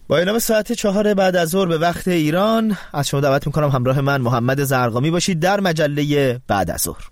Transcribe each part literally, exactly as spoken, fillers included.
با اعلام ساعت چهار بعد از ظهر به وقت ایران از شما دعوت میکنم همراه من محمد زرقامی باشید در مجله بعد از ظهر.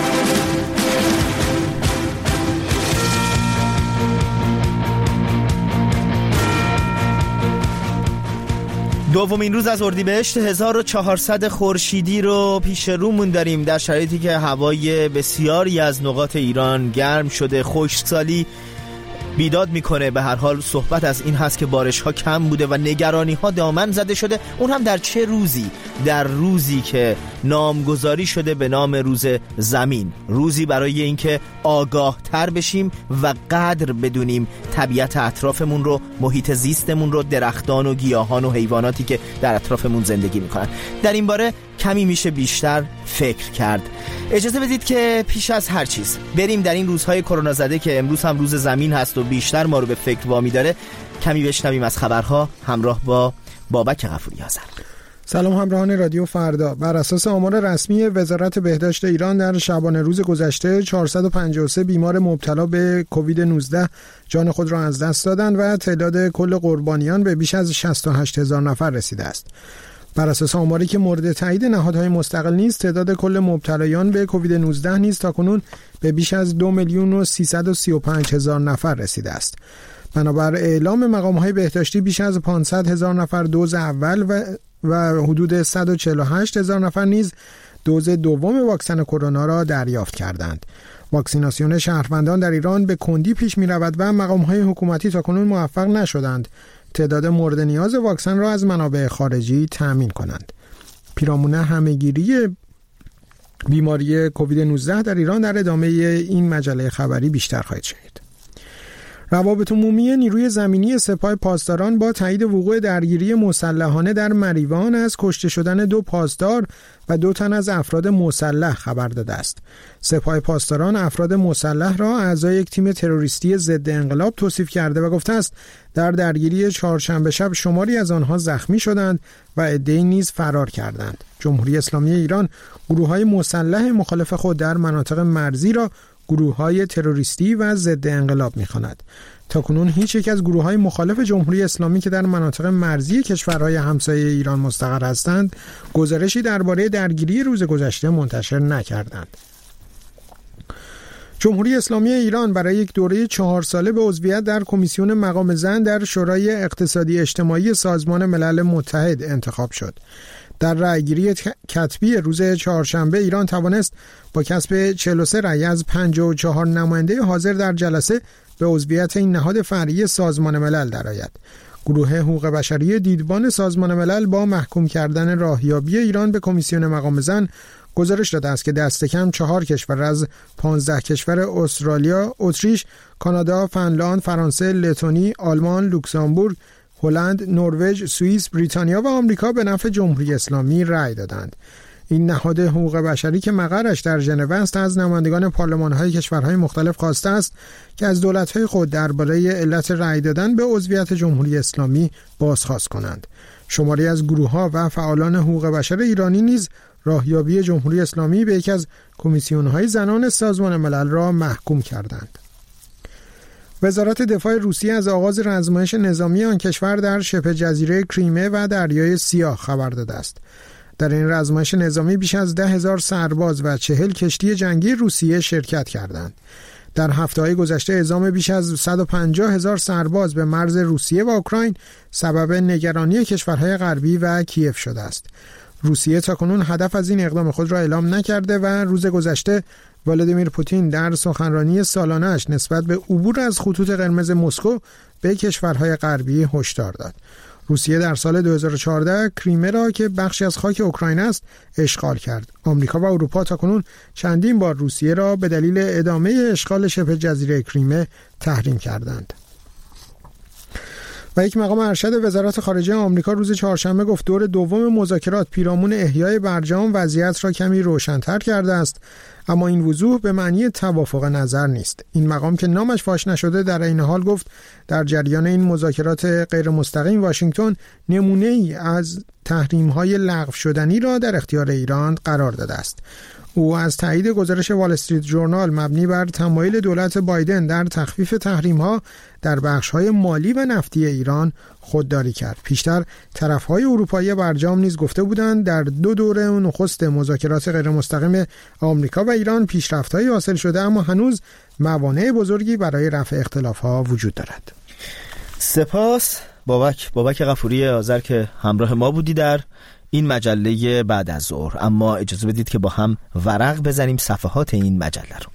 دومین روز از اردیبهشت هزار و چهارصد خورشیدی رو پیش رومون داریم در شرایطی که هوای بسیاری از نقاط ایران گرم شده، خشکسالی بیداد میکنه. به هر حال صحبت از این هست که بارش ها کم بوده و نگرانی ها دامن زده شده، اون هم در چه روزی؟ در روزی که نامگذاری شده به نام روز زمین، روزی برای اینکه آگاه تر بشیم و قدر بدونیم طبیعت اطرافمون رو، محیط زیستمون رو، درختان و گیاهان و حیواناتی که در اطرافمون زندگی میکنن. در این باره کمی میشه بیشتر فکر کرد. اجازه بدید که پیش از هر چیز بریم در این روزهای کرونا زده که امروز هم روز زمین هست و بیشتر ما رو به فکر وامی داره، کمی بشنویم از خبرها همراه با بابک غفوری آذر. سلام همراهان رادیو فردا. بر اساس آمار رسمی وزارت بهداشت ایران در شبانه روز گذشته چهارصد و پنجاه و سه بیمار مبتلا به کووید نوزده جان خود را از دست دادند و تعداد کل قربانیان به بیش از شصت و هشت هزار نفر رسیده است. بر اساس آماری که مورد تایید نهادهای مستقل نیست، تعداد کل مبتلایان به کووید نوزده نیز تاکنون به بیش از دو میلیون و سیصد و سی و پنج هزار نفر رسیده است. بنابر اعلام مقام‌های بهداشتی بیش از پانصد هزار نفر دوز اول و و حدود صد و چهل و هشت هزار نفر نیز دوز دوم واکسن کرونا را دریافت کردند. واکسیناسیون شهروندان در ایران به کندی پیش می رود و مقام‌های حکومتی تاکنون موفق نشدند تعداد مورد نیاز واکسن را از منابع خارجی تأمین کنند. پیرامون همه‌گیری بیماری کووید نوزده در ایران در ادامه این مجله خبری بیشتر خواهید شنید. روابط عمومی نیروی زمینی سپاه پاسداران با تایید وقوع درگیری مسلحانه در مریوان از کشته شدن دو پاسدار و دو تن از افراد مسلح خبر داده است. سپاه پاسداران افراد مسلح را اعضای یک تیم تروریستی ضد انقلاب توصیف کرده و گفته است در درگیری چهارشنبه شب شماری از آنها زخمی شدند و عده‌ای نیز فرار کردند. جمهوری اسلامی ایران گروه‌های مسلح مخالف خود در مناطق مرزی را گروه‌های تروریستی و ضد انقلاب می‌خواند. تاکنون هیچ یک از گروه‌های مخالف جمهوری اسلامی که در مناطق مرزی کشورهای همسایه ایران مستقر هستند، گزارشی درباره درگیری روز گذشته منتشر نکردند. جمهوری اسلامی ایران برای یک دوره چهار ساله به عضویت در کمیسیون مقام زن در شورای اقتصادی اجتماعی سازمان ملل متحد انتخاب شد. در رأیگیری کتبی روز چهارشنبه ایران توانست با کسب چهل و سه رأی از پنجاه و چهار نماینده حاضر در جلسه به عضویت این نهاد فرعی سازمان ملل درآید. گروه حقوق بشری دیدبان سازمان ملل با محکوم کردن راهیابی ایران به کمیسیون مقام زن گزارش داده است که دست کم چهار کشور از پانزده کشور استرالیا، اتریش، کانادا، فنلاند، فرانسه، لتونی، آلمان، لوکزامبورگ، هلند، نروژ، سوئیس، بریتانیا و آمریکا به نفع جمهوری اسلامی رأی دادند. این نهاد حقوق بشری که مقرش در ژنو است از نمایندگان پارلمان‌های کشورهای مختلف خواسته است که از دولت‌های خود درباره علت رأی دادن به عضویت جمهوری اسلامی بازخواست کنند. شماری از گروه‌ها و فعالان حقوق بشر ایرانی نیز راهیابی جمهوری اسلامی به یکی از کمیسیون‌های زنان سازمان ملل را محکوم کردند. وزارت دفاع روسیه از آغاز رزمایش نظامی آن کشور در شبه جزیره کریمه و دریای سیاه خبر داده است. در این رزمایش نظامی بیش از ده هزار سرباز و چهل کشتی جنگی روسیه شرکت کردند. در هفته‌های گذشته اعزام بیش از صد و پنجاه هزار سرباز به مرز روسیه و اوکراین سبب نگرانی کشورهای غربی و کیف شده است. روسیه تاکنون هدف از این اقدام خود را اعلام نکرده و روز گذشته ولادیمیر پوتین در سخنرانی سالانه‌اش نسبت به عبور از خطوط قرمز مسکو به کشورهای غربی هشدار داد. روسیه در سال دو هزار و چهارده کریمه را که بخشی از خاک اوکراین است اشغال کرد. آمریکا و اروپا تاکنون چندین بار روسیه را به دلیل ادامه اشغال شبه جزیره کریمه تحریم کردند. و یک مقام ارشد وزارت خارجه آمریکا روز چهارشنبه گفت دور دوم مذاکرات پیرامون احیای برجام وضعیت را کمی روشن‌تر کرده است، اما این وضوح به معنی توافق نظر نیست. این مقام که نامش فاش نشده در این حال گفت در جریان این مذاکرات غیر مستقیم واشنگتن نمونه‌ای از تحریم‌های لغو شدنی را در اختیار ایران قرار داده است. او از تایید گزارش وال استریت ژورنال مبنی بر تمایل دولت بایدن در تخفیف تحریم‌ها در بخش‌های مالی و نفتی ایران خودداری کرد. پیشتر طرف‌های اروپایی برجام نیز گفته بودند در دو دوره نخست مذاکرات غیرمستقیم آمریکا و ایران پیشرفت‌هایی حاصل شده، اما هنوز موانع بزرگی برای رفع اختلاف‌ها وجود دارد. سپاس بابک بابک غفوری آذر که همراه ما بودی در این مجله بعد از ظهر. اما اجازه بدید که با هم ورق بزنیم صفحات این مجله رو.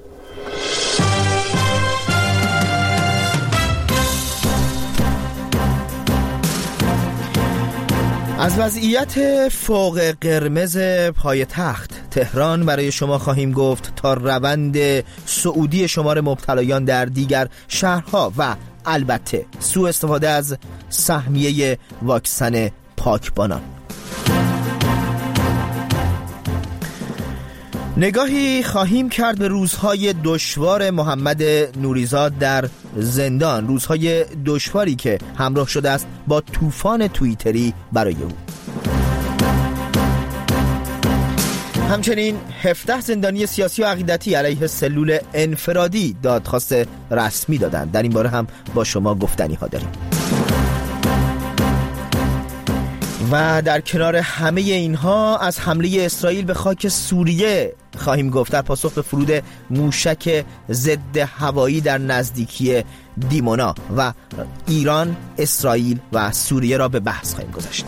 از وضعیت فوق قرمز پایتخت تهران برای شما خواهیم گفت تا روند صعودی شمار مبتلایان در دیگر شهرها و البته سوء استفاده از سهمیه واکسن پاکبانان. نگاهی خواهیم کرد به روزهای دشوار محمد نوریزاد در زندان، روزهای دشواری که همراه شده است با طوفان توییتری برای او. همچنین هفده زندانی سیاسی و عقیدتی علیه سلول انفرادی دادخواست رسمی دادند. در این باره هم با شما گفتنی ها داریم. و در کنار همه اینها از حمله اسرائیل به خاک سوریه خواهیم گفت در پاسخ به فرود موشک ضد هوایی در نزدیکی دیمونا و ایران، اسرائیل و سوریه را به بحث خواهیم گذاشت.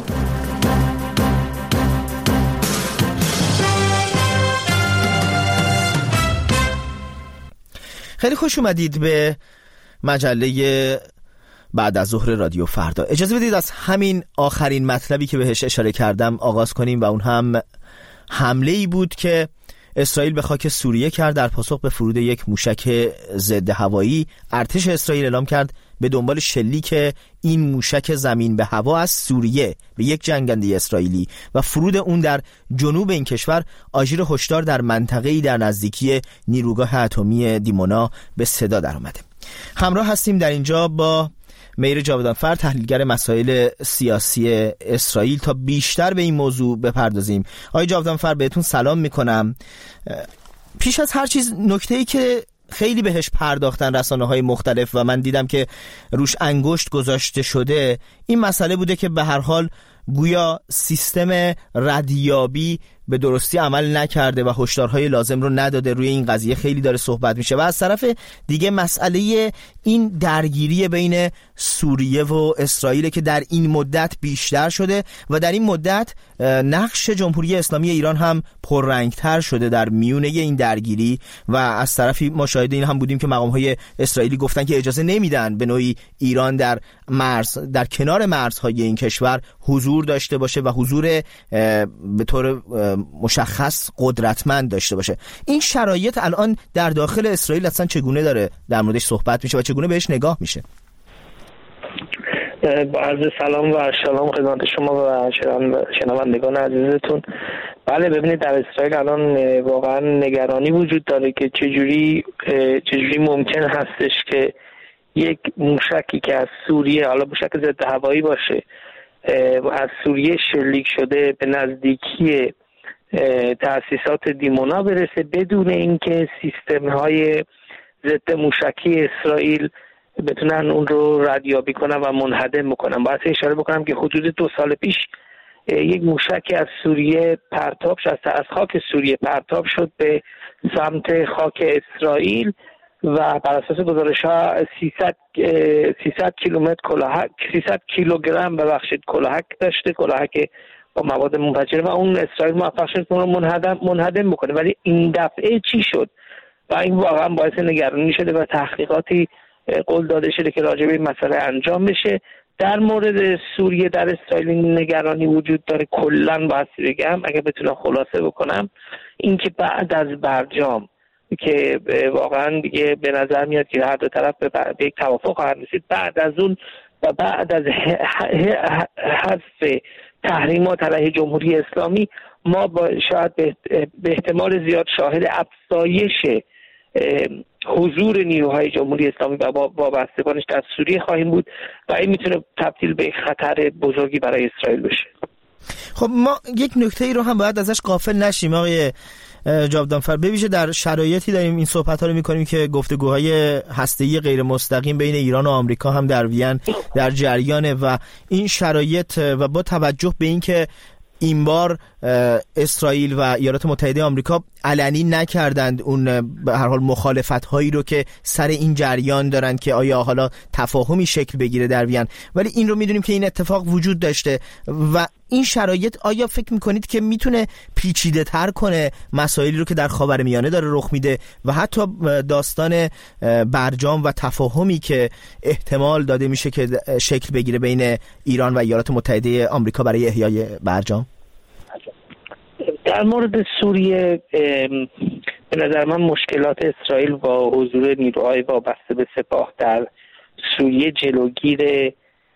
خیلی خوش اومدید به مجله بعد از ظهر رادیو فردا. اجازه بدید از همین آخرین مطلبی که بهش اشاره کردم آغاز کنیم و اون هم حمله ای بود که اسرائیل به خاک سوریه کرد در پاسخ به فرود یک موشک ضد هوایی. ارتش اسرائیل اعلام کرد به دنبال شلیک این موشک زمین به هوا از سوریه به یک جنگنده اسرائیلی و فرود اون در جنوب این کشور آژیر هشدار در منطقه‌ای در نزدیکی نیروگاه اتمی دیمونا به صدا در آمده. همراه هستیم در اینجا با مهر جاودانفر، تحلیلگر مسائل سیاسی اسرائیل، تا بیشتر به این موضوع بپردازیم. آقای جاودانفر بهتون سلام میکنم. پیش از هر چیز نکته‌ای که خیلی بهش پرداختن رسانه‌های مختلف و من دیدم که روش انگشت گذاشته شده، این مسئله بوده که به هر حال گویا سیستم ردیابی به درستی عمل نکرده و هشدارهای لازم رو نداده. روی این قضیه خیلی داره صحبت میشه و از طرف دیگه مسئله این درگیری بین سوریه و اسرائیل که در این مدت بیشتر شده و در این مدت نقش جمهوری اسلامی ایران هم پررنگتر شده در میونه این درگیری و از طرفی ما شاهد این هم بودیم که مقامهای اسرائیلی گفتن که اجازه نمیدن به نوعی ایران در مرز در کنار مرزهای این کشور حضور داشته باشه و حضور به طور مشخص قدرتمند داشته باشه. این شرایط الان در داخل اسرائیل اصلا چگونه داره در موردش صحبت میشه و چگونه بهش نگاه میشه؟ با عرض سلام و سلام خدمت شما و شنوندگان عزیزتون. بله، ببینید در اسرائیل الان واقعا نگرانی وجود داره که چجوری چجوری ممکن هستش که یک موشکی که از سوریه، حالا موشک ضد هوایی باشه، از سوریه شلیک شده به نزدیکی تأسیسات دیمونا برسه بدون اینکه سیستم‌های ضد موشکی اسرائیل بتونن اون رو ردیابی کنن و منهدم بکنن. باید اشاره بکنم که حدود دو سال پیش یک موشکی از سوریه پرتاب شد، از خاک سوریه پرتاب شد به سمت خاک اسرائیل و بر اساس گزارش‌ها سیصد کیلومتر کلاهک سیصد کیلوگرم ببخشید کلاهک داشته، کلاهک با مواد منفجره و اون اسرائیل موفق شد اون رو منهدم منهدم بکنه. ولی این دفعه چی شد و این واقعا باعث نگرانی شده و تحقیقاتی قول داده شده که راجع به این مسئله انجام بشه. در مورد سوریه در اسرائیل نگرانی وجود داره. کلا باید بگم اگه بتونم خلاصه بکنم اینکه بعد از برجام که واقعا دیگه به نظر میاد که هر دو طرف به یک توافق خواهند رسید، بعد از اون و بعد از حذف تحریمات علیه جمهوری اسلامی ما با شاید به احتمال زیاد شاهد افزایش حضور نیروهای جمهوری اسلامی و وابستگانش در سوریه خواهیم بود و این میتونه تبدیل به خطر بزرگی برای اسرائیل بشه. خب ما یک نکته ای رو هم باید ازش غافل نشیم آقای جاودانفر، به ویژه در شرایطی داریم این صحبت ها رو میکنیم که گفتگوهای هسته‌ای غیر مستقیم بین ایران و آمریکا هم در وین در جریانه و این شرایط و با توجه به اینکه این بار اسرائیل و ایالات متحده آمریکا علنی نکردند اون به هر حال مخالفت هایی رو که سر این جریان دارند که آیا حالا تفاهمی شکل بگیره در وین، ولی این رو میدونیم که این اتفاق وجود داشته و این شرایط آیا فکر میکنید که میتونه پیچیده تر کنه مسائلی رو که در خاورمیانه داره رخ میده و حتی داستان برجام و تفاهمی که احتمال داده میشه که شکل بگیره بین ایران و ایالات متحده آمریکا برای احیای برجام؟ در مورد سوریه به نظر من مشکلات اسرائیل با حضور نیروهای وابسته به سپاه در سوریه جلوگیر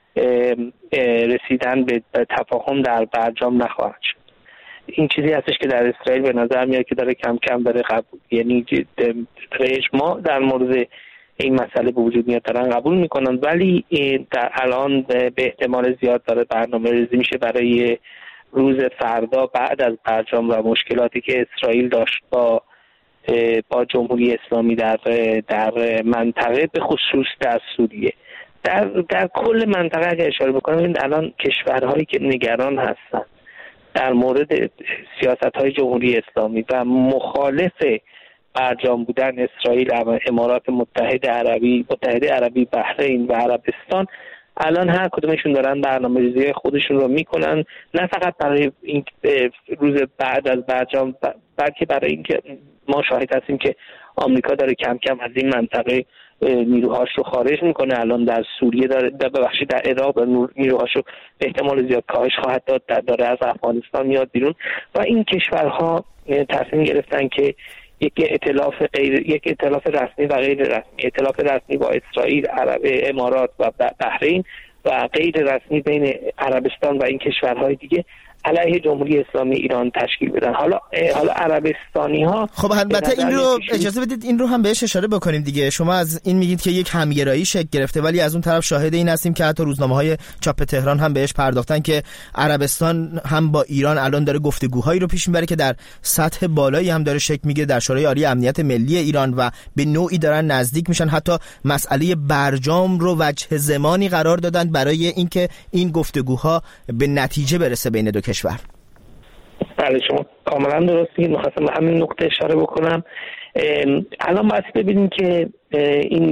رسیدن به تفاهم در برجام نخواهد شد. این چیزی هستش که در اسرائیل به نظر میاد که داره کم کم داره قبول، یعنی اجماع در مورد این مسئله به وجود میاد، دارن قبول میکنن، ولی در الان به احتمال زیاد داره برنامه ریزی میشه برای روز فردا بعد از برجام و مشکلاتی که اسرائیل داشت با با جمهوری اسلامی در در منطقه، به خصوص در سوریه. در در کل منطقه اگه اشاره بکنم، این الان کشورهایی که نگران هستن در مورد سیاست‌های جمهوری اسلامی و مخالف برجام بودن اسرائیل، امارات متحده عربی، متحده عربی، بحرین و عربستان، الان هر کدومشون دارن برنامه‌ریزی خودشون رو میکنن، نه فقط برای این روز بعد از برجام، بلکه برای اینکه ما شاهد هستیم که آمریکا داره کم کم از این منطقه نیروهاش رو خارج میکنه. الان در سوریه داره، ببخشید در عراق نیروهاش رو به احتمال زیاد کاهش خواهد داد، در داره از افغانستان میاد بیرون و این کشورها تصمیم گرفتن که یک ائتلاف غیر یک ائتلاف رسمی و غیر رسمی، ائتلاف رسمی با اسرائیل، عرب، امارات و بحرین و غیر رسمی بین عربستان و این کشورهای دیگه علیه جمهوری اسلامی ایران تشکیل بدن. حالا حالا عربستانی ها خب البته این رو اجازه بدید این رو هم بهش اشاره بکنیم دیگه. شما از این میگید که یک همگرایی شکل گرفته، ولی از اون طرف شاهد این هستیم که حتی روزنامه‌های چاپ تهران هم بهش پرداختن که عربستان هم با ایران الان داره گفتگوهایی رو پیش میبره که در سطح بالایی هم داره شکل میگیره در شورای عالی امنیت ملی ایران و به نوعی دارن نزدیک میشن، حتی مسئله برجام رو وجه زمانی قرار دادن برای اینکه این گفتگوها به نتیجه برسه بین دو کشور. بله شما کاملا درست میگید، می‌خواستم به همین نقطه اشاره بکنم. الان باید ببینیم که این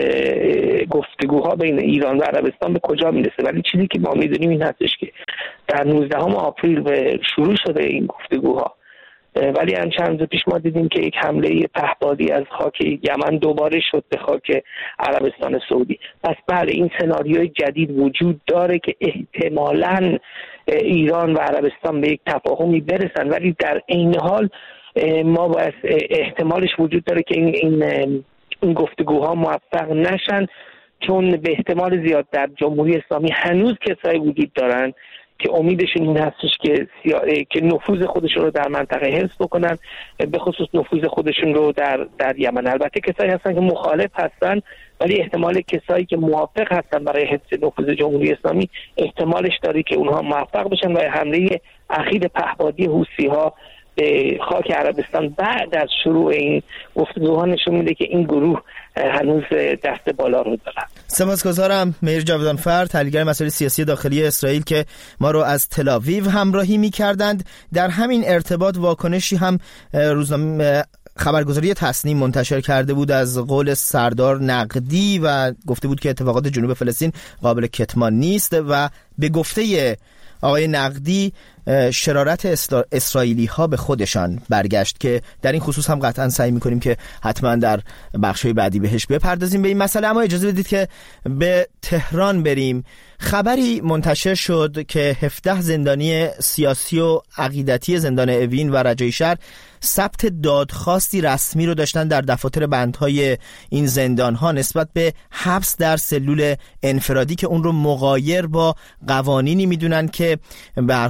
گفتگوها بین ایران و عربستان به کجا میرسه، ولی چیزی که ما میدونیم این هستش که در نوزدهم آپریل به شروع شده این گفتگوها، ولی هم چند روز پیش ما دیدیم که یک حمله پهپادی از خاک یمن دوباره شد به خاک عربستان سعودی. پس بله این سناریوی جدید وجود داره که احتمالاً ایران و عربستان به یک تفاهمی برسن، ولی در این حال ما باید احتمالش وجود داره که این این, این گفتگوها موفق نشن، چون به احتمال زیاد در جمهوری اسلامی هنوز کسایی وجود دارن که امیدشون این هستش که سیا... که نفوذ خودشون رو در منطقه حفظ بکنن، به خصوص نفوذ خودشون رو در در یمن. البته کسایی هستن که مخالف هستن، ولی احتمال کسایی که موافق هستن برای حفظ نفوذ جمهوری اسلامی احتمالش داره که اونها موفق بشن و حمله اخیر پهپادی حوثی‌ها به خاک عربستان بعد از شروع این گفتگوها نشون میده که این گروه هنوز دست بالا رو دارن. سپاسگزارم مهر جاودانفر، تحلیلگر مسائل سیاسی داخلی اسرائیل که ما رو از تل‌آویو همراهی می‌کردند. در همین ارتباط واکنشی هم روزنامه خبرگزاری تصنیم منتشر کرده بود از قول سردار نقدی و گفته بود که اتفاقات جنوب فلسطین قابل کتمان نیست و به گفته آقای نقدی شرارت اسرائیلی ها به خودشان برگشت که در این خصوص هم قطعا سعی میکنیم که حتما در بخش‌های بعدی بهش بپردازیم به این مسئله. اما اجازه بدید که به تهران بریم. خبری منتشر شد که هفده زندانی سیاسی و عقیدتی زندان اوین و رجایی شهر ثبت دادخواستی رسمی رو داشتن در دفاتر بندهای این زندان‌ها نسبت به حبس در سلول انفرادی که اون رو مغایر با قوانینی میدونن که به هر حال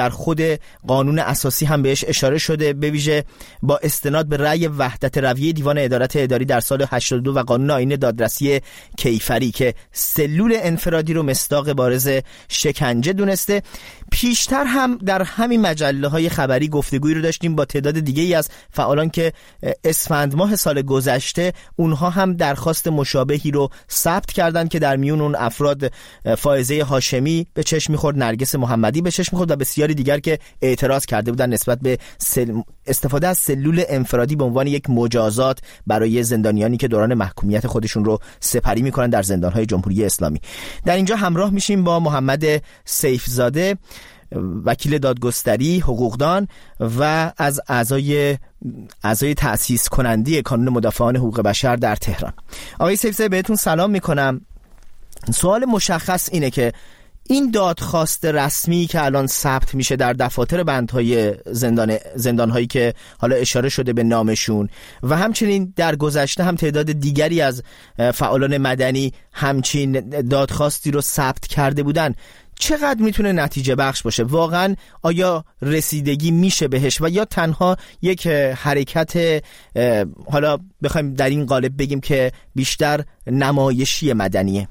در خود قانون اساسی هم بهش اشاره شده، به ویژه با استناد به رأی وحدت رویه دیوان ادارت اداری در سال هشتاد و دو و قانون آیین دادرسی کیفری که سلول انفرادی رو مصداق بارز شکنجه دونسته. پیشتر هم در همین مجله های خبری گفتگویی رو داشتیم با تعداد دیگه ای از فعالان که اسفند ماه سال گذشته اونها هم درخواست مشابهی رو ثبت کردن که در میون اون افراد فائزه هاشمی به چشم می‌خورد، نرگس محمدی به چشم می‌خورد و بسیاری دیگر که اعتراض کرده بودن نسبت به سل... استفاده از سلول انفرادی به عنوان یک مجازات برای زندانیانی که دوران محکومیت خودشون رو سپری می‌کنن در زندان‌های جمهوری اسلامی. در اینجا همراه میشیم با محمد سیفزاده، وکیل دادگستری، حقوقدان و از اعضای اعضای تأسیس کننده کانون مدافعان حقوق بشر در تهران. آقای سیفزاده بهتون سلام میکنم. سوال مشخص اینه که این دادخواست رسمی که الان ثبت میشه در دفاتر بندهای زندان زندانهایی که حالا اشاره شده به نامشون و همچنین در گذشته هم تعداد دیگری از فعالان مدنی همچین دادخواستی رو ثبت کرده بودن، چقدر میتونه نتیجه بخش باشه؟ واقعا آیا رسیدگی میشه بهش و یا تنها یک حرکت حالا بخوایم در این قالب بگیم که بیشتر نمایشی مدنیه؟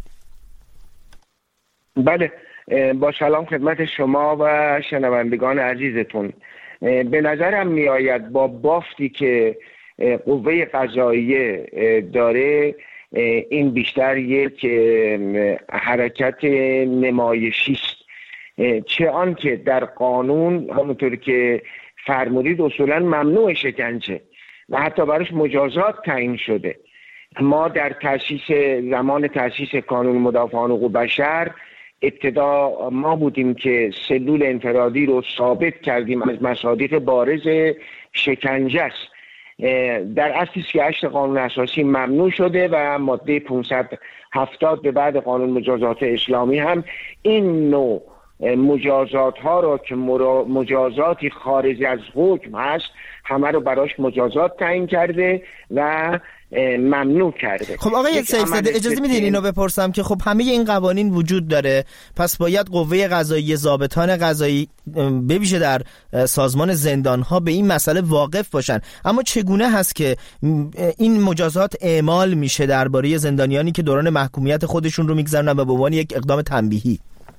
بله، با سلام خدمت شما و شنوندگان عزیزتون. به نظرم میآید با بافتی که قوه قضاییه داره این بیشتر یک حرکت نمایشی است، چه آن که در قانون همونطور که فرمودید اصولا ممنوع شکنجه و حتی براش مجازات تعیین شده. ما در تأسیس زمان تأسیس کانون مدافعان حقوق بشر ابتدا ما بودیم که سلول انفرادی رو ثابت کردیم از مصادیق بارز شکنجه است. در اصل سی و هشت قانون اساسی ممنوع شده و ماده پانصد و هفتاد به بعد قانون مجازات اسلامی هم این نوع مجازات ها را که مجازاتی خارج از حکم هست همه رو براش مجازات تعیین کرده و ممنوع کرده. خب آقای سیفزاده اجازه میدین اینو بپرسم که خب همه این قوانین وجود داره، پس باید قوه قضاییه، ضابطان قضایی به ویژه در سازمان زندان‌ها به این مسئله واقف باشن، اما چگونه هست که این مجازات اعمال میشه درباره زندانیانی که دوران محکومیت خودشون رو میگذرونن و به عنوان یک اقدام تنبیهی؟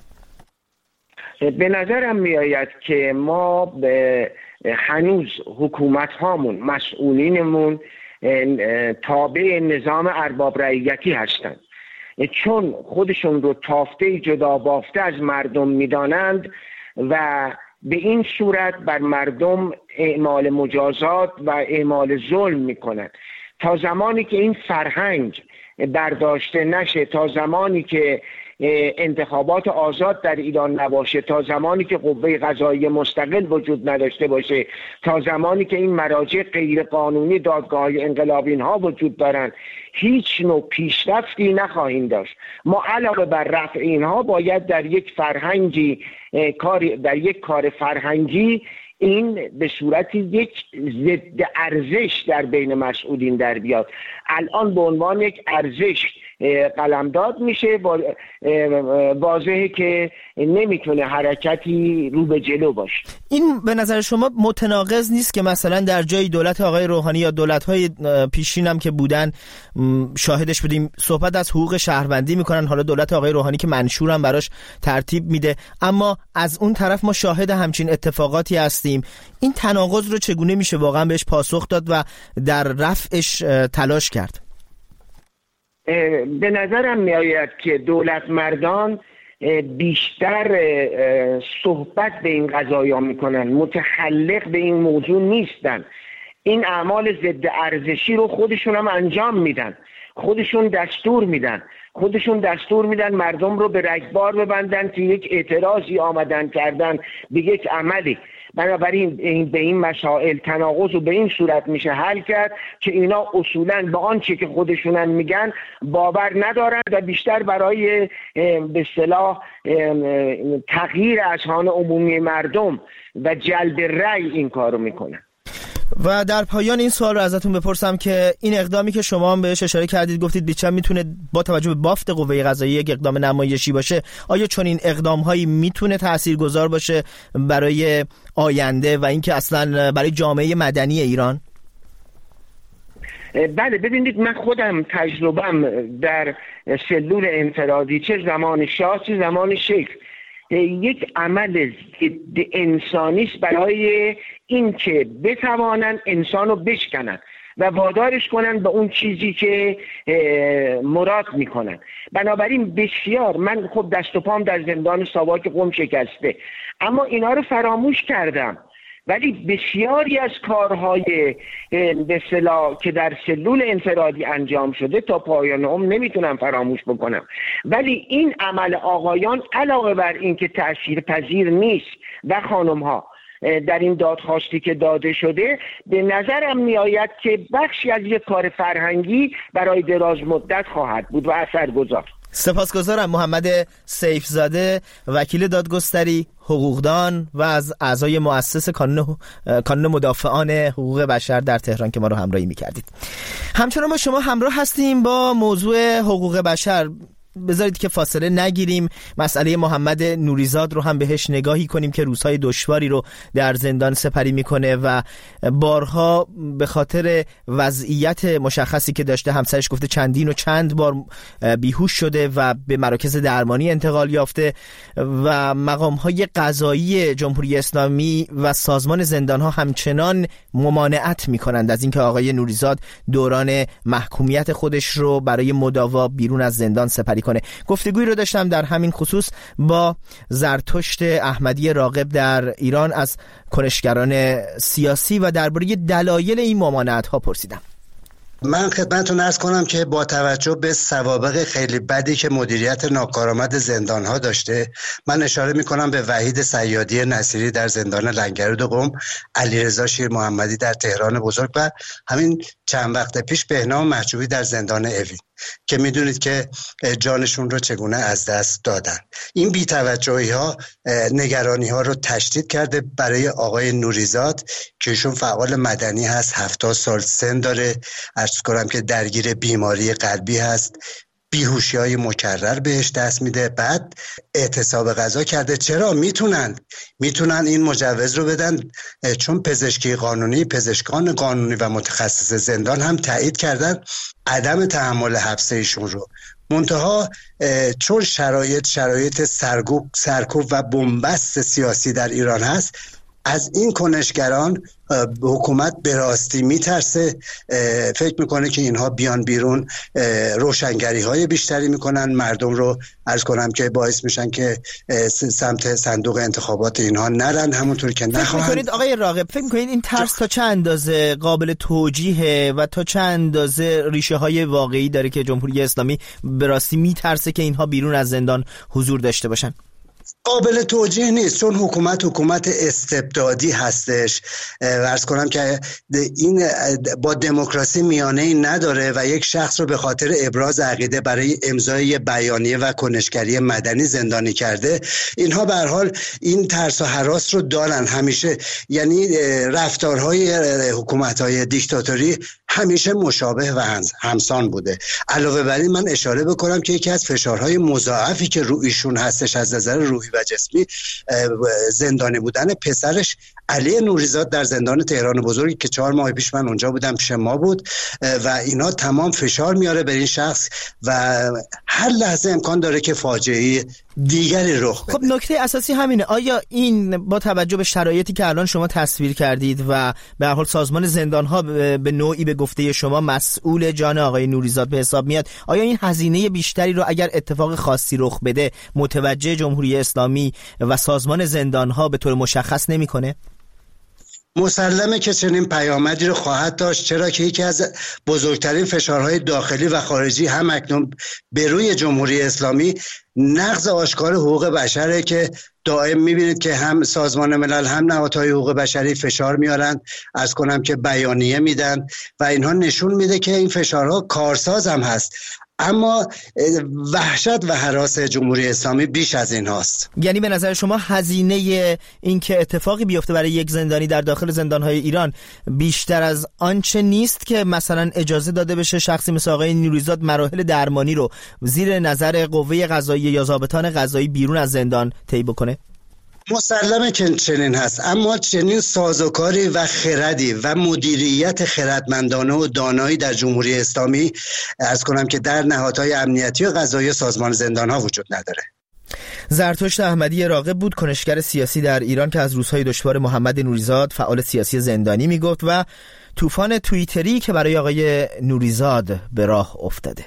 به نظرم میآید که ما به هنوز حکومت هامون، مسئولینمون تابع نظام ارباب رعیتی هستند، چون خودشون رو تافته جدا بافته از مردم میدانند و به این صورت بر مردم اعمال مجازات و اعمال ظلم میکنند. تا زمانی که این فرهنگ برداشته نشه، تا زمانی که انتخابات آزاد در ایران نباشه، تا زمانی که قوه قضاییه مستقل وجود نداشته باشه، تا زمانی که این مراجع غیر قانونی دادگاه انقلابین ها وجود دارن، هیچ نوع پیشرفتی نخواهیم داشت. ما علاوه بر رفع اینها باید در یک فرهنگی کار در یک کار فرهنگی این به صورت یک ضد ارزش در بین مسئولین در بیاد. الان به عنوان یک ارزش قلمداد میشه، واضحه که نمیتونه حرکتی رو به جلو باشه. این به نظر شما متناقض نیست که مثلا در جای دولت آقای روحانی یا دولت‌های پیشین هم که بودن شاهدش بودیم صحبت از حقوق شهروندی میکنن، حالا دولت آقای روحانی که منشور هم براش ترتیب میده، اما از اون طرف ما شاهد همچین اتفاقاتی هستیم. این تناقض رو چگونه میشه واقعا بهش پاسخ داد و در رفعش تلاش کرد؟ به نظرم میآید که دولت مردان بیشتر صحبت به این قضایا میکنن، متخلق به این موضوع نیستن. این اعمال ضد ارزشی رو خودشون هم انجام میدن، خودشون دستور میدن خودشون دستور میدن مردم رو به رگبار ببندن که یک اعتراضی آمدن کردن به یک عملی. بنابراین این به این مسائل تناقض رو به این صورت میشه حل کرد که اینا اصولاً به آنچه که خودشونن میگن باور ندارن و بیشتر برای به اصطلاح تغییر اذهان عمومی مردم و جلب رأی این کارو میکنن. و در پایان این سوال رو ازتون بپرسم که این اقدامی که شما هم بهش اشاره کردید، گفتید بیچم میتونه با توجه به بافت قوه قضاییه یک اقدام نمایشی باشه، آیا چون این اقدام هایی میتونه تاثیرگذار باشه برای آینده و اینکه اصلا برای جامعه مدنی ایران؟ بله، ببینید من خودم تجربم در سلول انفرادی، چه زمان شاه چه زمان شیخ، یک عمل ضد انسانی است برای اینکه بتوانند انسان رو بشکنن و وادارش کنن به اون چیزی که مراد میکنن. بنابراین بسیار من خب دست و پام در زندان ساواک قم شکسته، اما اینا رو فراموش کردم، ولی بسیاری از کارهای به اصطلاح که در سلول انفرادی انجام شده تا پایان عمر نمیتونم فراموش بکنم. ولی این عمل آقایان علاوه بر این که تأثیر پذیر نیست و خانم ها در این دادخواستی که داده شده، به نظرم میآید که بخشی از یک کار فرهنگی برای دراز مدت خواهد بود و اثرگذار. سپاسگزارم. محمد سیفزاده، وکیل دادگستری، حقوقدان و از اعضای مؤسس کانون کانون مدافعان حقوق بشر در تهران که ما رو همراهی می‌کردید. همچنان با شما همراه هستیم با موضوع حقوق بشر. بذارید که فاصله نگیریم، مسئله محمد نوریزاد رو هم بهش نگاهی کنیم که روزهای دشواری رو در زندان سپری میکنه و بارها به خاطر وضعیت مشخصی که داشته، همسرش گفته چندین و چند بار بیهوش شده و به مراکز درمانی انتقال یافته و مقامهای قضایی جمهوری اسلامی و سازمان زندانها همچنان ممانعت میکنند از اینکه آقای نوریزاد دوران محکومیت خودش رو برای مداوا بیرون از زندان سپری کنه. گفتگویی رو داشتم در همین خصوص با زرتشت احمدی راغب در ایران از کنشگران سیاسی و درباره دلایل این ممانعت ها پرسیدم. من خدمتتون عرض کنم که با توجه به سوابق خیلی بدی که مدیریت ناکارآمد زندان‌ها داشته، من اشاره می‌کنم به وحید صیادی نصیری در زندان لنگرود قم، علیرضا شیر محمدی در تهران بزرگ و همین چند وقت پیش بهنام محجوبی در زندان اوین که میدونید که جانشون رو چگونه از دست دادن. این بی‌توجهی‌ها نگرانی‌ها رو تشدید کرده برای آقای نوریزاد که ایشون فعال مدنی هست، هفتاد سال سن داره، عرض کنم که درگیر بیماری قلبی هست، بیهوشی‌های مکرر بهش دست میده، بعد اعتصاب غذا کرده. چرا؟ میتونن میتونن این مجوز رو بدن چون پزشکی قانونی، پزشکان قانونی و متخصص زندان هم تایید کردن عدم تحمل حبس ایشون رو. منتها چون شرایط شرایط سرکوب سرکوب و بنبست سیاسی در ایران هست، از این کنشگران حکومت به راستی میترسه، فکر میکنه که اینها بیان بیرون روشنگری های بیشتری میکنن، مردم رو عرض کنم که باعث میشن که سمت صندوق انتخابات اینها نرن، همونطور که نخواهند. فکر میکنید آقای راغب، فکر میکنید این ترس تا چه اندازه قابل توجیهه و تا چه اندازه ریشه های واقعی داره که جمهوری اسلامی به راستی میترسه که اینها بیرون از زندان حضور داشته باشن؟ قابل توجیه نیست، چون حکومت حکومت استبدادی هستش. عرض کنم که این با دموکراسی میانه‌ای نداره و یک شخص رو به خاطر ابراز عقیده برای امضای بیانیه و کنشگری مدنی زندانی کرده. اینها به هر حال این ترس و هراس رو دارن همیشه، یعنی رفتارهای حکومت‌های دیکتاتوری همیشه مشابه و همسان بوده. علاوه بر این من اشاره بکنم که یکی از فشارهای مضاعفی که روی ایشون هستش از نظر روحی و جسمی، زندانی بودن پسرش علی نوریزاد در زندان تهران بزرگ که چهار ماه پیش من اونجا بودم، پیش ما بود و اینا تمام فشار میاره به این شخص و هر لحظه امکان داره که فاجعه دیگری رخ بده. خب نکته اساسی همینه، آیا این با توجه به شرایطی که الان شما تصویر کردید و به هر حال سازمان زندان‌ها به نوعی به گفته شما مسئول جان آقای نوریزاد به حساب میاد، آیا این هزینه بیشتری رو اگر اتفاق خاصی رخ بده متوجه جمهوری اسلامی و سازمان زندان‌ها به طور مشخص نمی‌کنه؟ مسلمه که چنین پیامدی رو خواهد داشت، چرا که یکی از بزرگترین فشارهای داخلی و خارجی هم اکنون به روی جمهوری اسلامی نقض آشکار حقوق بشره که دائم میبینید که هم سازمان ملل هم نهادهای حقوق بشری فشار میارن، از کنم که بیانیه میدن و اینها نشون میده که این فشارها کارساز هم هست. اما وحشت و هراس جمهوری اسلامی بیش از این هاست. یعنی به نظر شما هزینه این که اتفاقی بیفته برای یک زندانی در داخل زندانهای ایران بیشتر از آنچه نیست که مثلا اجازه داده بشه شخصی مثل آقای نوریزاد مراحل درمانی رو زیر نظر قوه قضاییه یا ضابطان قضایی بیرون از زندان طی بکنه؟ مسلمه که چنین هست، اما چنین سازوکاری و خردی و مدیریت خردمندانه و دانایی در جمهوری اسلامی عرض کنم که در نهادهای امنیتی و قضایی سازمان زندانها وجود نداره. زرتشت احمدی راغب بود، کنشگر سیاسی در ایران که از روزهای دشوار محمد نوریزاد فعال سیاسی زندانی میگفت و طوفان توییتری که برای آقای نوریزاد به راه افتاده.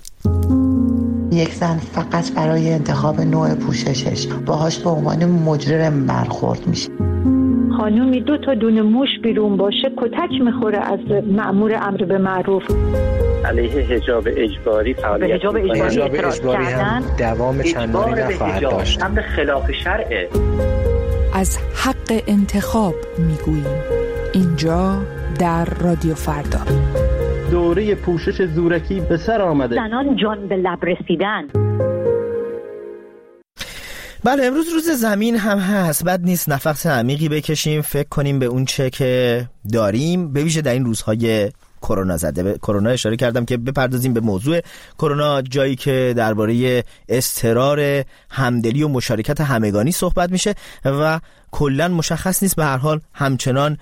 یک زن فقط برای انتخاب نوع پوششش باهاش به عنوان مجرم برخورد میشه. خانومی دو تا دونه موش بیرون باشه کتک میخوره از مأمور امر به معروف. علیه حجاب اجباری فعالیت حجاب اجباری, حجاب اجباری هم دوام چندانی نخواهد داشت. هم به خلاف شرعه. از حق انتخاب میگوییم اینجا در رادیو فردا. دوره پوشش زورکی به سر آمده. زنان جان به لب رسیدن. بله امروز روز زمین هم هست، بد نیست نفس عمیقی بکشیم، فکر کنیم به اون چه که داریم، به ویژه در این روزهای کرونا زده. به کرونا اشاره کردم که بپردازیم به موضوع کرونا، جایی که درباره اضطرار همدلی و مشارکت همگانی صحبت میشه و کلا مشخص نیست به هر حال همچنان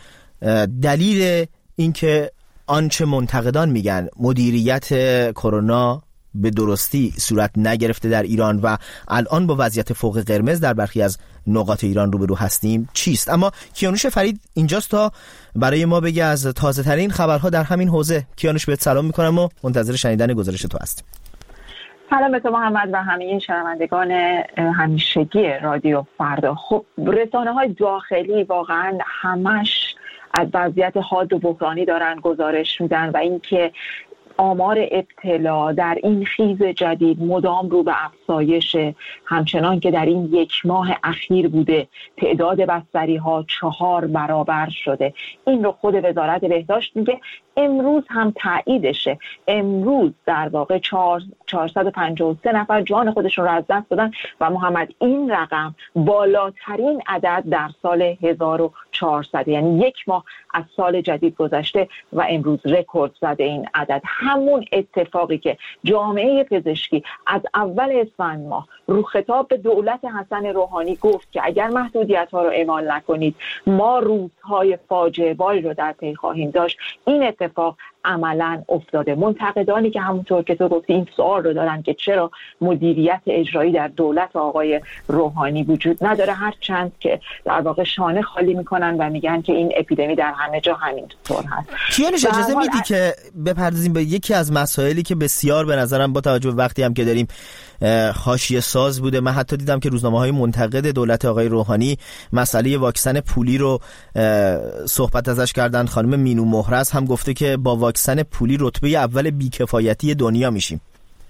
دلیل اینکه آنچه منتقدان میگن مدیریت کرونا به درستی صورت نگرفته در ایران و الان با وضعیت فوق قرمز در برخی از نقاط ایران روبرو هستیم چیست. اما کیانوش فرید اینجاست تا برای ما بگه از تازه ترین خبرها در همین حوزه. کیانوش بهت سلام میکنم و منتظر شنیدن گزارش تو هستیم. سلام به تو محمد و همه شنوندگان همیشگی رادیو فردا. خب رسانه‌های داخلی واقعا همش از وضعیت حاد و بحرانی دارن گزارش میدن و اینکه آمار ابتلا در این خیز جدید مدام رو به افزایش، همچنان که در این یک ماه اخیر بوده تعداد بستری ها چهار برابر شده. این رو خود وزارت بهداشت میگه، امروز هم تاییدشه. امروز در واقع چهارصد و پنجاه و سه نفر جان خودشون رو از دست دادن و محمد این رقم بالاترین عدد در سال هزار و چهارصد، یعنی یک ماه از سال جدید گذشته و امروز رکورد زده این عدد. همون اتفاقی که جامعه پزشکی از اول اسفند ماه رو خطاب به دولت حسن روحانی گفت که اگر محدودیت ها رو اعمال نکنید ما روزهای فاجعه باری رو در پی خواهیم داشت، این اتفاق عملاً افتاده. منتقدانی که همونطور که تو گفتی این سوال رو دارن که چرا مدیریت اجرایی در دولت آقای روحانی وجود نداره، هر چند که در واقع شانه خالی میکنن و میگن که این اپیدمی در همه جا همینطور هست. کیانوش اجازه میدی که بپردازیم به یکی از مسائلی که بسیار به نظرم با توجه به وقتی هم که داریم حاشیه ساز بوده. من حتی دیدم که روزنامه‌های منتقد دولت آقای روحانی مسئله واکسن پولی رو صحبت ازش کردن. خانم مینو مهرز هم گفته که با واکسن پولی رتبه اول بیکفایتی دنیا میشیم.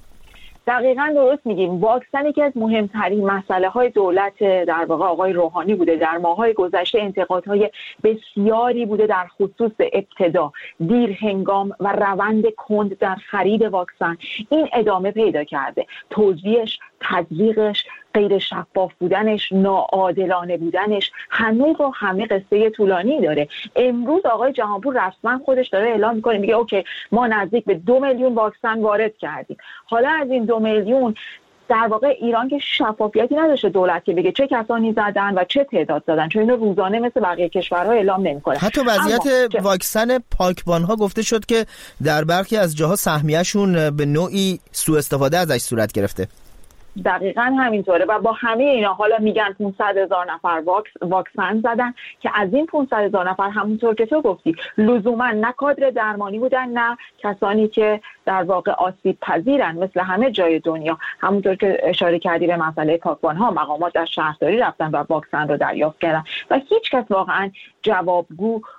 دقیقاً درست میگیم. واکسن که از مهمترین مسئله های دولت در واقع آقای روحانی بوده. در ماه‌های گذشته انتقادهای بسیاری بوده در خصوص ابتدا، دیر هنگام و روند کند در خرید واکسن. این ادامه پیدا کرده. توزیعش، تزریقش، غیر شفاف بودنش، ناعادلانه بودنش، همه با همه قصه طولانی داره. امروز آقای جهانپور رسما خودش داره اعلام میکنه، میگه اوکی ما نزدیک به دو میلیون واکسن وارد کردیم. حالا از این دو میلیون در واقع ایران که شفافیتی نداشته دولت که بگه چه کسانی زدن و چه تعداد زدن، چون اینو روزانه مثل بقیه کشورها اعلام نمیکنه. حتی وضعیت واکسن پاکبان‌ها گفته شد که در برخی از جاها سهمیه‌شون به نوعی سوء استفاده ازش صورت گرفته. دقیقاً همینطوره و با همه اینا حالا میگن پانصد هزار نفر واکس، واکسن زدن که از این پانصد هزار نفر همونطور که تو گفتی لزوما نه کادر درمانی بودن نه کسانی که در واقع آسیب پذیرن مثل همه جای دنیا. همونطور که اشاره کردی به مسئله پاکبان‌ها، مقامات در شهرداری رفتن و واکسن رو دریافت کردن و هیچ کس واقعاً جوابگو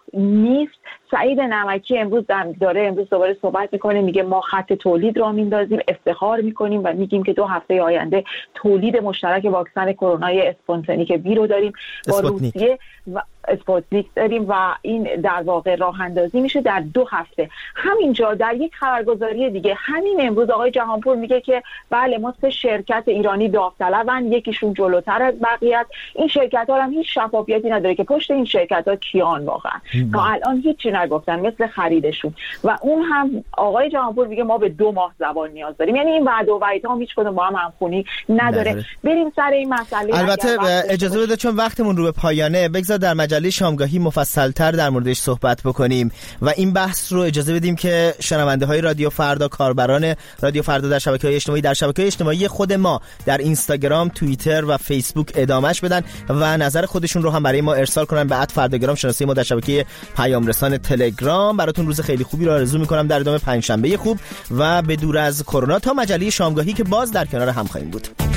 نیست. سعید نمکی امروز داره امروز دوباره صحبت میکنه، میگه ما خط تولید را میندازیم، افتخار میکنیم و میگیم که دو هفته آینده تولید مشترک واکسن کرونا اسپوتنیک وی رو داریم با روسیه و اسپوتنیک داریم و این در واقع راه اندازی میشه در دو هفته. همینجا در یک خبرگزاری دیگه همین امروز آقای جهانپور میگه که بله ما سه شرکت ایرانی داوطلبن، یکیشون جلوتر از بقیه. این شرکت ها هم هیچ شفافیتی نداره که پشت این شرکت ها کیان واقعا تا الان هیچی نگفتن مثل خریدشون. و اون هم آقای جهانپور میگه ما به دو ماه زبان نیاز داریم. یعنی این وعده و وعید ها هیچ کدوم با هم همخونی نداره. نداره. بریم سر این مسئله. البته اجازه بده چون وقتمون رو به پایانه، بگذار در مجله شامگاهی مفصل‌تر در موردش صحبت بکنیم و این بحث رو اجازه بدیم که شنونده‌های رادیو فردا، کاربران رادیو فردا در شبکه‌های اجتماعی در شبکه‌های اجتماعی خود ما در اینستاگرام، توییتر و فیسبوک ادامهش بدن و نظر خودشون رو هم برای ما ارسال کنن به ات فرداگرام شناسی ما در شبکه پیام رسان تلگرام. براتون روز خیلی خوبی رو آرزو می‌کنم در ادامه پنجشنبه خوب و به دور از کرونا تا مجله شامگاهی که باز در کنار هم خواهیم بود.